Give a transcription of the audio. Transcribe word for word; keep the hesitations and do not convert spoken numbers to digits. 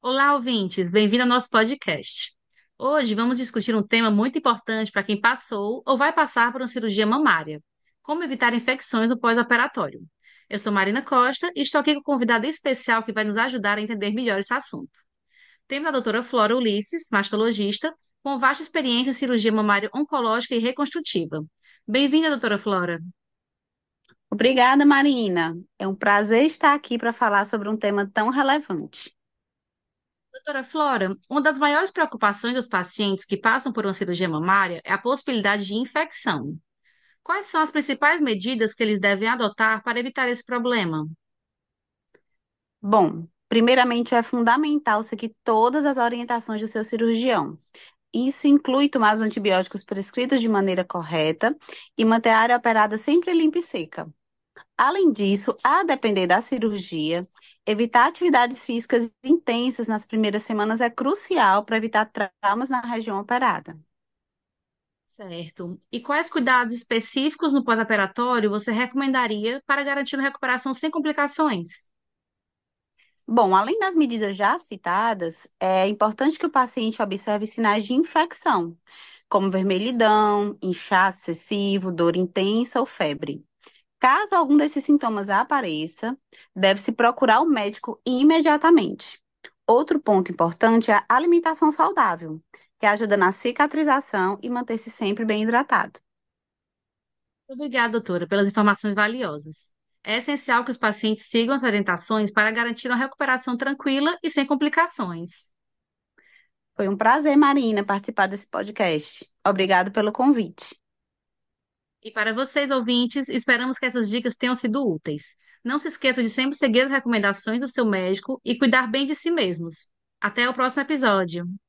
Olá, ouvintes, bem-vindo ao nosso podcast. Hoje vamos discutir um tema muito importante para quem passou ou vai passar por uma cirurgia mamária: como evitar infecções no pós-operatório. Eu sou Marina Costa e estou aqui com um convidado especial que vai nos ajudar a entender melhor esse assunto. Temos a doutora Flora Ulisses, mastologista, com vasta experiência em cirurgia mamária oncológica e reconstrutiva. Bem-vinda, doutora Flora. Obrigada, Marina. É um prazer estar aqui para falar sobre um tema tão relevante. Doutora Flora, uma das maiores preocupações dos pacientes que passam por uma cirurgia mamária é a possibilidade de infecção. Quais são as principais medidas que eles devem adotar para evitar esse problema? Bom, primeiramente é fundamental seguir todas as orientações do seu cirurgião. Isso inclui tomar os antibióticos prescritos de maneira correta e manter a área operada sempre limpa e seca. Além disso, a depender da cirurgia, evitar atividades físicas intensas nas primeiras semanas é crucial para evitar traumas na região operada. Certo. E quais cuidados específicos no pós-operatório você recomendaria para garantir uma recuperação sem complicações? Bom, além das medidas já citadas, é importante que o paciente observe sinais de infecção, como vermelhidão, inchaço excessivo, dor intensa ou febre. Caso algum desses sintomas apareça, deve-se procurar o médico imediatamente. Outro ponto importante é a alimentação saudável, que ajuda na cicatrização e manter-se sempre bem hidratado. Obrigada, doutora, pelas informações valiosas. É essencial que os pacientes sigam as orientações para garantir uma recuperação tranquila e sem complicações. Foi um prazer, Marina, participar desse podcast. Obrigado pelo convite. E para vocês, ouvintes, esperamos que essas dicas tenham sido úteis. Não se esqueça de sempre seguir as recomendações do seu médico e cuidar bem de si mesmos. Até o próximo episódio.